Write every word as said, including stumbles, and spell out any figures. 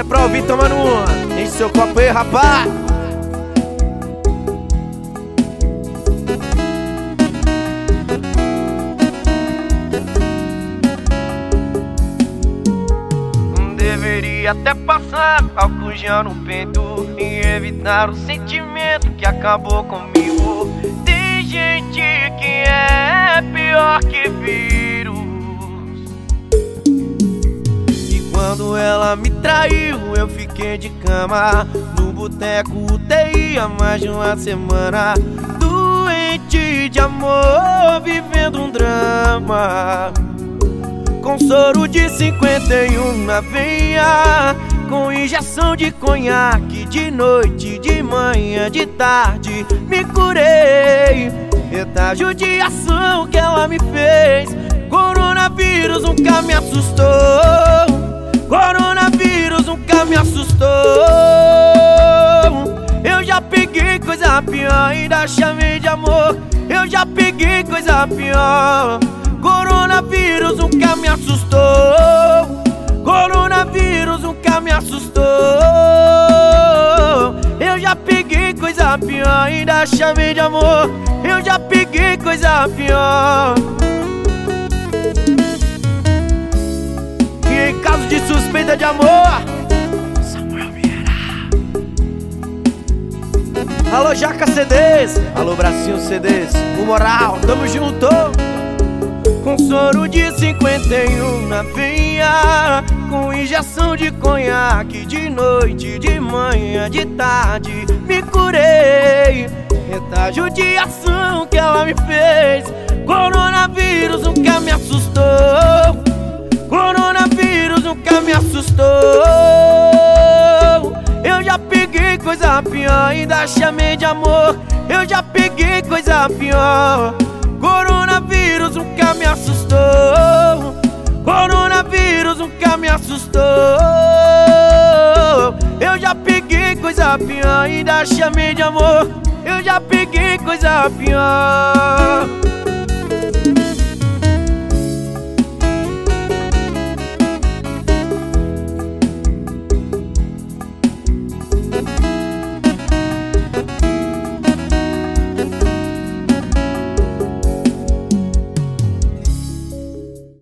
é pra ouvir tomando uma. Enche seu copo aí, rapaz. Deveria até passar álcool gel no peito e evitar o sentimento que acabou comigo. Tem gente que é pior que vírus. E quando ela me traiu, eu fiquei de cama no boteco U T I há mais de uma semana, doente de amor, vivendo um drama. Com soro de cinquenta e um na veia, com injeção de conhaque, de noite, de manhã, de tarde, me curei. Eita judiação que ela me fez. Coronavírus nunca me assustou. Coronavírus nunca me assustou. Eu já peguei coisa pior, ainda chamei de amor. Eu já peguei coisa pior. Coronavírus nunca me assustou. Coronavírus nunca me assustou. Eu já peguei coisa pior, ainda chamei de amor. Eu já peguei coisa pior. E em caso de suspeita de amor, Samuel Vieira. alô Jaca C Ds, alô Bracinho C Ds, o moral, tamo junto. Com soro de cinquenta e um na veia, com injeção de conhaque, de noite, de manhã, de tarde, me curei. Eita judiação que ela me fez. Coronavírus nunca me assustou. Coronavírus nunca me assustou. Eu já peguei coisa pior, ainda chamei de amor. Eu já peguei coisa pior. Coronavírus nunca me assustou. Coronavírus nunca me assustou. Eu já peguei coisa pior, ainda chamei de amor. Eu já peguei coisa pior.